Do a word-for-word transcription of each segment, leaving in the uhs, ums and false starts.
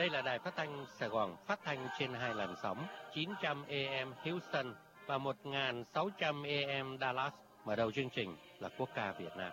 Đây là đài phát thanh Sài Gòn, phát thanh trên hai làn sóng chín trăm A M Houston và một nghìn sáu trăm A M Dallas. Mở đầu chương trình là quốc ca Việt Nam.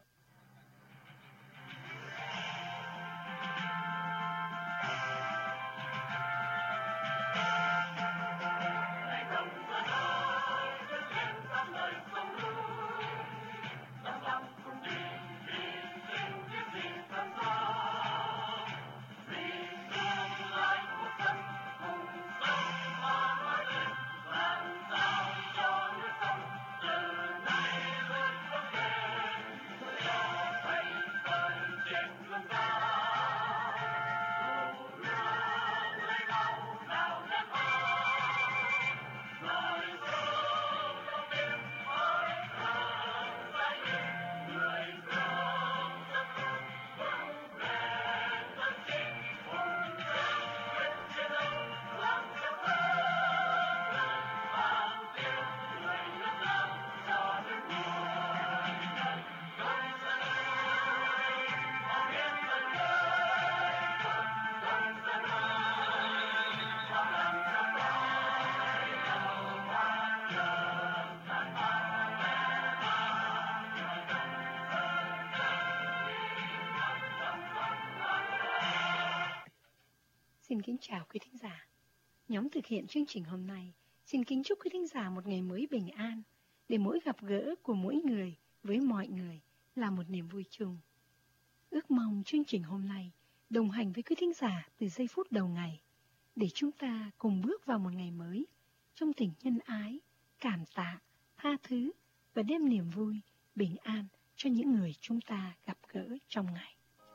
Xin kính chào quý thính giả. Nhóm thực hiện chương trình hôm nay xin kính chúc quý thính giả một ngày mới bình an, để mỗi gặp gỡ của mỗi người với mọi người là một niềm vui chung. Ước mong chương trình hôm nay đồng hành với quý thính giả từ giây phút đầu ngày, để chúng ta cùng bước vào một ngày mới trong tình nhân ái, cảm tạ, tha thứ và đem niềm vui, bình an cho những người chúng ta gặp gỡ trong ngày.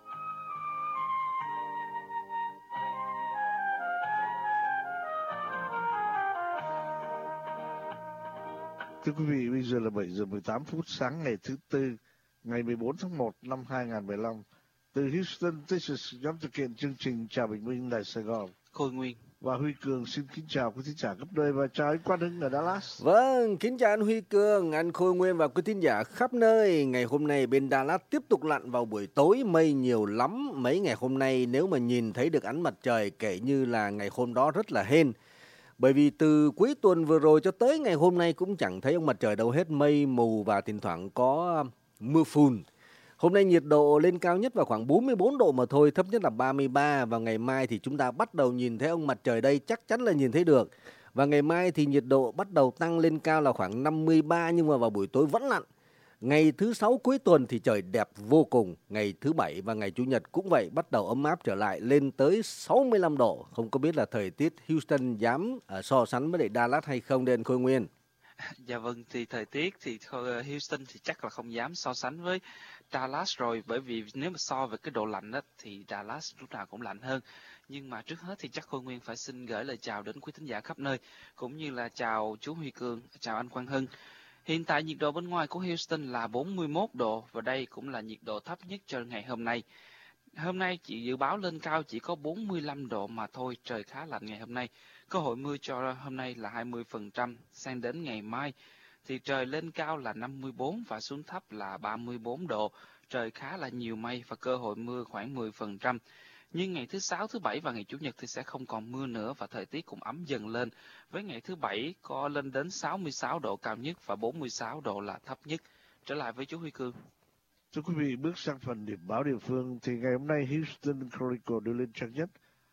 Thưa quý vị, bây giờ là bảy giờ mười tám phút sáng ngày thứ Tư, ngày mười bốn tháng một năm hai nghìn không trăm mười lăm. Từ Houston, Texas, nhóm thực hiện chương trình Chào Bình Minh Đài Sài Gòn. Khôi Nguyên và Huy Cường xin kính chào quý thính giả khắp nơi và chào anh Quang Hưng ở Dallas. Vâng, kính chào anh Huy Cường, anh Khôi Nguyên và quý thính giả khắp nơi. Ngày hôm nay bên Dallas tiếp tục lặn vào buổi tối, mây nhiều lắm. Mấy ngày hôm nay nếu mà nhìn thấy được ánh mặt trời kể như là ngày hôm đó rất là hên. Bởi vì từ cuối tuần vừa rồi cho tới ngày hôm nay cũng chẳng thấy ông mặt trời đâu hết, mây mù và thỉnh thoảng có mưa phùn. Hôm nay nhiệt độ lên cao nhất vào khoảng bốn mươi bốn độ mà thôi, thấp nhất là ba mươi ba. Và ngày mai thì chúng ta bắt đầu nhìn thấy ông mặt trời đây, chắc chắn là nhìn thấy được. Và ngày mai thì nhiệt độ bắt đầu tăng lên cao là khoảng năm mươi ba, nhưng mà vào buổi tối vẫn lạnh. Ngày thứ sáu cuối tuần thì trời đẹp vô cùng. Ngày thứ bảy và ngày chủ nhật cũng vậy, bắt đầu ấm áp trở lại lên tới sáu mươi lăm độ. Không có biết là thời tiết Houston dám uh, so sánh với lại Dallas hay không đến Khôi Nguyên? Dạ vâng, thì thời tiết thì Houston thì chắc là không dám so sánh với Dallas rồi. Bởi vì nếu mà so về cái độ lạnh đó, thì Dallas lúc nào cũng lạnh hơn. Nhưng mà trước hết thì chắc Khôi Nguyên phải xin gửi lời chào đến quý thính giả khắp nơi, cũng như là chào chú Huy Cường, chào anh Quang Hưng. Hiện tại nhiệt độ bên ngoài của Houston là bốn mươi mốt độ và đây cũng là nhiệt độ thấp nhất cho ngày hôm nay. Hôm nay chị dự báo lên cao chỉ có bốn mươi lăm độ mà thôi, trời khá lạnh ngày hôm nay. Cơ hội mưa cho hôm nay là hai mươi phần trăm, sang đến ngày mai thì trời lên cao là năm mươi bốn và xuống thấp là ba mươi bốn độ. Trời khá là nhiều mây và cơ hội mưa khoảng mười phần trăm. Nhưng ngày thứ Sáu, thứ Bảy và ngày Chủ nhật thì sẽ không còn mưa nữa và thời tiết cũng ấm dần lên. Với ngày thứ Bảy có lên đến sáu mươi sáu độ cao nhất và bốn mươi sáu độ là thấp nhất. Trở lại với chú Huy Cương. Thưa quý vị, bước sang phần điểm báo địa phương thì ngày hôm nay Houston Chronicle đưa lên trang nhất.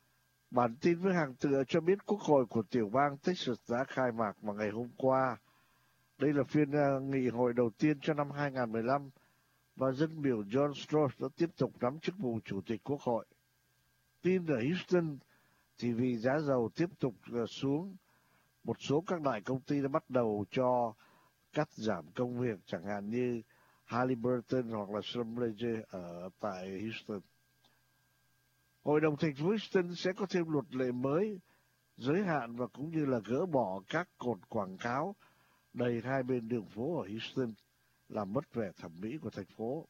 Bản tin với hàng tựa cho biết Quốc hội của tiểu bang Texas đã khai mạc vào ngày hôm qua. Đây là phiên uh, nghị hội đầu tiên cho năm hai nghìn không trăm mười lăm và dân biểu John Strauss đã tiếp tục nắm chức vụ Chủ tịch Quốc hội. Tin ở Houston thì vì giá dầu tiếp tục uh, xuống, một số các đại công ty đã bắt đầu cho cắt giảm công việc, chẳng hạn như Halliburton hoặc là Schlumberger ở tại Houston. Hội đồng thành phố Houston sẽ có thêm luật lệ mới giới hạn và cũng như là gỡ bỏ các cột quảng cáo đầy hai bên đường phố ở Houston, làm mất vẻ thẩm mỹ của thành phố.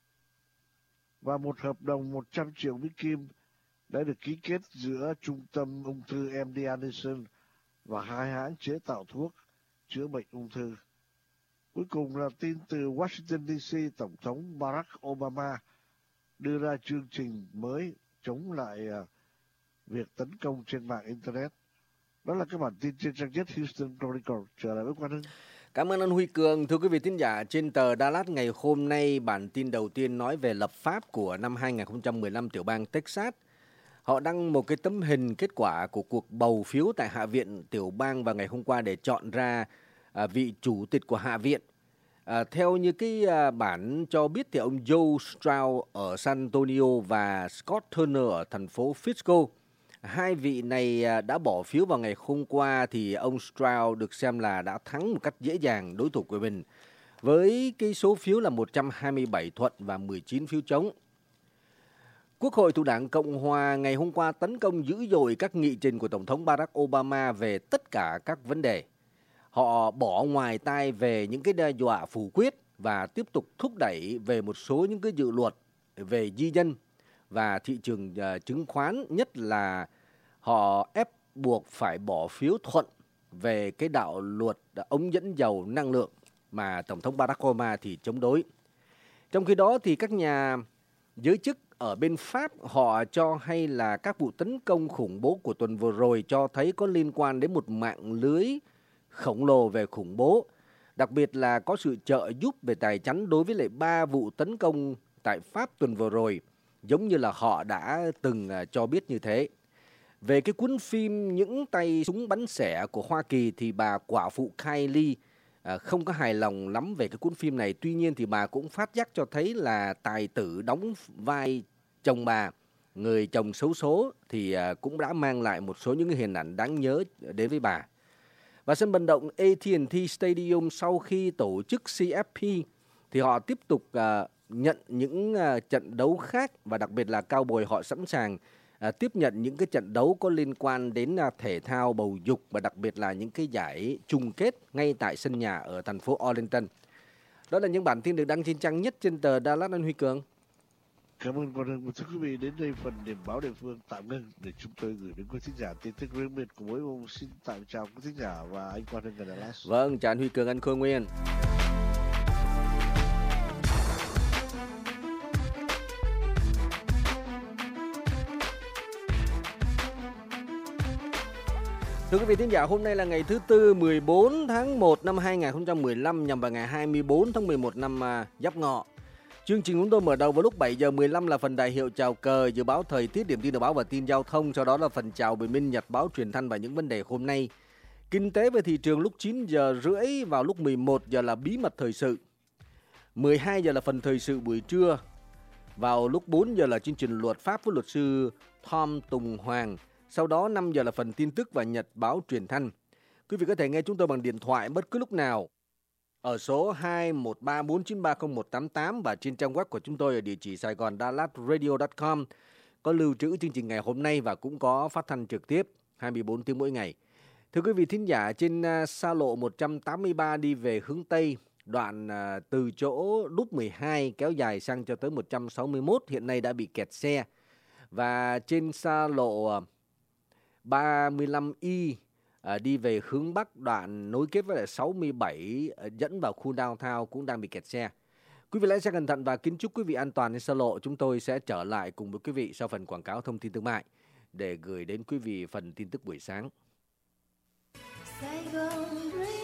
Và một hợp đồng một trăm triệu Mỹ Kim đã được ký kết giữa Trung tâm Ung thư em đê Anderson và hai hãng chế tạo thuốc chữa bệnh ung thư. Cuối cùng là tin từ Washington đê xê, Tổng thống Barack Obama đưa ra chương trình mới chống lại uh, việc tấn công trên mạng Internet. Đó là cái bản tin trên trang nhất Houston Chronicle. Trở lại với Quang Hưng. Cảm ơn anh Huy Cường. Thưa quý vị thính giả, trên tờ Dallas ngày hôm nay, bản tin đầu tiên nói về lập pháp của năm hai không một lăm tiểu bang Texas. Họ đăng một cái tấm hình kết quả của cuộc bầu phiếu tại Hạ viện tiểu bang vào ngày hôm qua để chọn ra à, vị chủ tịch của Hạ viện. À, theo như cái à, bản cho biết thì ông Joe Straub ở San Antonio và Scott Turner ở thành phố Frisco, hai vị này à, đã bỏ phiếu vào ngày hôm qua, thì ông Straub được xem là đã thắng một cách dễ dàng đối thủ của mình với cái số phiếu là một trăm hai mươi bảy thuận và mười chín phiếu chống. Quốc hội thuộc Đảng Cộng Hòa ngày hôm qua tấn công dữ dội các nghị trình của Tổng thống Barack Obama về tất cả các vấn đề. Họ bỏ ngoài tai về những cái đe dọa phủ quyết và tiếp tục thúc đẩy về một số những cái dự luật về di dân và thị trường uh, chứng khoán, nhất là họ ép buộc phải bỏ phiếu thuận về cái đạo luật ống dẫn dầu năng lượng mà Tổng thống Barack Obama thì chống đối. Trong khi đó thì các nhà giới chức ở bên Pháp họ cho hay là các vụ tấn công khủng bố của tuần vừa rồi cho thấy có liên quan đến một mạng lưới khổng lồ về khủng bố, đặc biệt là có sự trợ giúp về tài chánh đối với lại ba vụ tấn công tại Pháp tuần vừa rồi, giống như là họ đã từng cho biết như thế. Về cái cuốn phim Những tay súng bắn xẻ của Hoa Kỳ thì bà quả phụ Kylie à, không có hài lòng lắm về cái cuốn phim này. Tuy nhiên thì bà cũng phát giác cho thấy là tài tử đóng vai chồng bà, người chồng xấu số, thì à, cũng đã mang lại một số những cái hình ảnh đáng nhớ đến với bà. Và sân vận động a tê and tê Stadium sau khi tổ chức xê ép pê thì họ tiếp tục à, nhận những à, trận đấu khác, và đặc biệt là Cowboys họ sẵn sàng à, tiếp nhận những cái trận đấu có liên quan đến à, thể thao bầu dục, và đặc biệt là những cái giải chung kết ngay tại sân nhà ở thành phố Arlington. Đó là những bản tin được đăng trên trang nhất trên tờ Dallas, anh Huy Cường. Cảm ơn Quang Hưng. Thưa quý vị, đến đây phần điểm báo địa phương tạm ngưng để chúng tôi gửi đến quý thính giả tin tức riêng biệt của mỗi ông. Xin tạm chào quý thính giả và anh Quang Hưng ở Dallas. Vâng, chào anh Huy Cường, anh Khôi Nguyên. Thưa quý vị thính giả, hôm nay là ngày thứ Tư mười bốn tháng một năm hai không một lăm, nhằm vào ngày hai mươi bốn tháng mười một năm Giáp Ngọ. Chương trình chúng tôi mở đầu vào lúc bảy giờ mười lăm là phần đại hiệu chào cờ, dự báo thời tiết, điểm tin dự báo và tin giao thông. Sau đó là phần chào bình minh, nhật báo, truyền thanh và những vấn đề hôm nay. Kinh tế về thị trường lúc chín giờ rưỡi, vào lúc mười một giờ là bí mật thời sự. mười hai giờ là phần thời sự buổi trưa. Vào lúc bốn giờ là chương trình luật pháp với luật sư Tom Tùng Hoàng. Sau đó năm giờ là phần tin tức và nhật báo truyền thanh. Quý vị có thể nghe chúng tôi bằng điện thoại bất cứ lúc nào ở số hai một ba bốn chín ba không một tám tám và trên trang web của chúng tôi ở địa chỉ sài gòn dallas radio chấm com, có lưu trữ chương trình ngày hôm nay và cũng có phát thanh trực tiếp hai mươi bốn tiếng mỗi ngày. Thưa quý vị thính giả, trên xa lộ một trăm tám mươi ba đi về hướng Tây, đoạn từ chỗ đúc mười hai kéo dài sang cho tới một trăm sáu mươi mốt hiện nay đã bị kẹt xe. Và trên xa lộ ba mươi lăm i à, đi về hướng Bắc, đoạn nối kết với lại sáu mươi bảy à, dẫn vào khu downtown cũng đang bị kẹt xe. Quý vị lái xe cẩn thận và kính chúc quý vị an toàn trên xa lộ. Chúng tôi sẽ trở lại cùng với quý vị sau phần quảng cáo thông tin thương mại để gửi đến quý vị phần tin tức buổi sáng. Sài Gòn